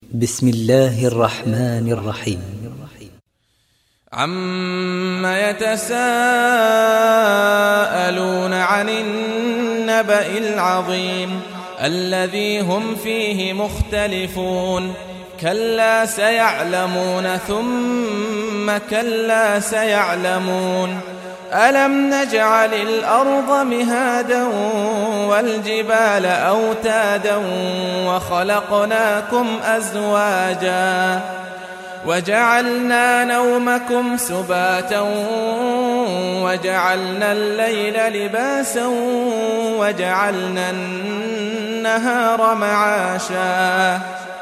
بسم الله الرحمن الرحيم. عما يتساءلون عن النبأ العظيم الذي هم فيه مختلفون كلا سيعلمون ثم كلا سيعلمون ألم نجعل الأرض مهادا والجبال أوتادا وخلقناكم أزواجا وجعلنا نومكم سباتا وجعلنا الليل لباسا وجعلنا النهار معاشا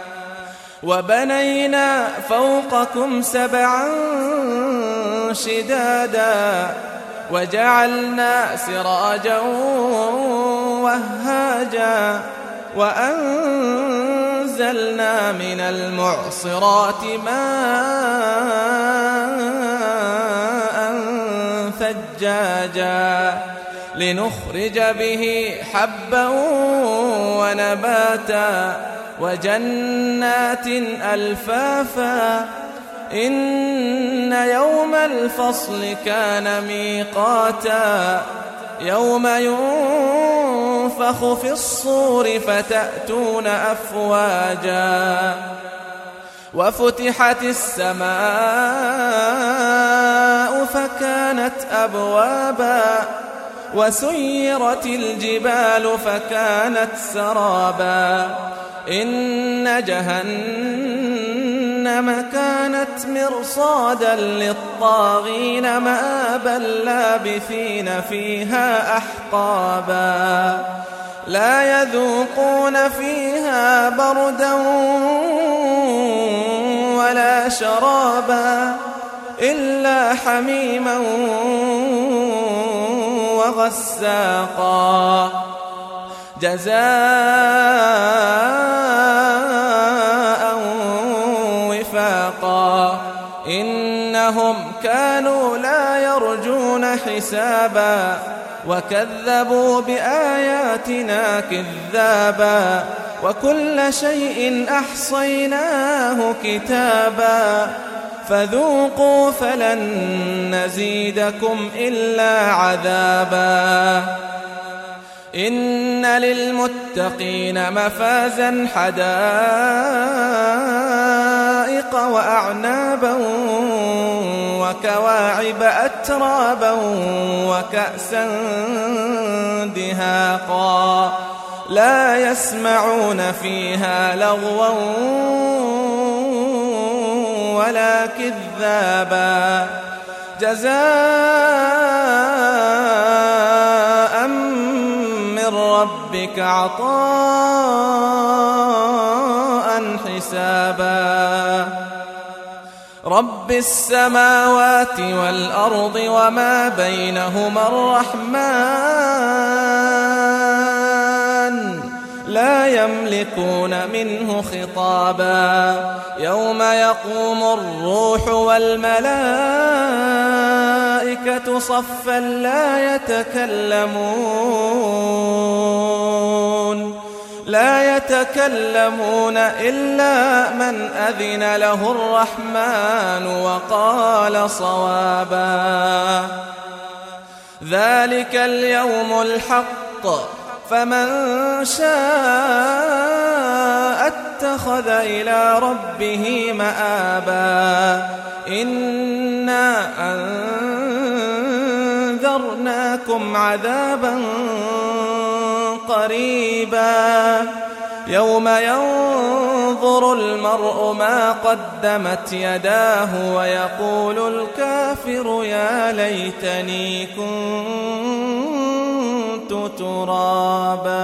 وبنينا فوقكم سبعا شدادا وجعلنا سراجا وهاجا وأنزلنا من المعصرات ماء ثجاجا لنخرج به حبا ونباتا وجنات ألفافا إن يوم الفصل كان ميقاتا يوم ينفخ في الصور فتأتون أفواجا وفتحت السماء فكانت أبوابا وسيرت الجبال فكانت سرابا إن جهنم كانت مرصادا للطاغين مآبا لابثين فيها أحقابا لا يذوقون فيها بردا ولا شرابا إلا حميما وغساقا جزاء وفاقا إنهم كانوا لا يرجون حسابا وكذبوا بآياتنا كذابا وكل شيء أحصيناه كتابا فذوقوا فلن نزيدكم إلا عذابا إن للمتقين مفازا حدائق وأعنابا وكواعب أترابا وكأسا دهاقا لا يسمعون فيها لغوا ولا كذابا جزاء من ربك عطاء حسابا رب السماوات والأرض وما بينهما الرحمن لا يملكون منه خطابا يوم يقوم الروح والملائكة صفا لا يتكلمون إلا من أذن له الرحمن وقال صوابا ذلك اليوم الحق فمن شاء اتخذ إلى ربه مآبا إنا أنذرناكم عذابا قريبا يوم ينظر المرء ما قدمت يداه ويقول الكافر يا ليتني كنت ترابا.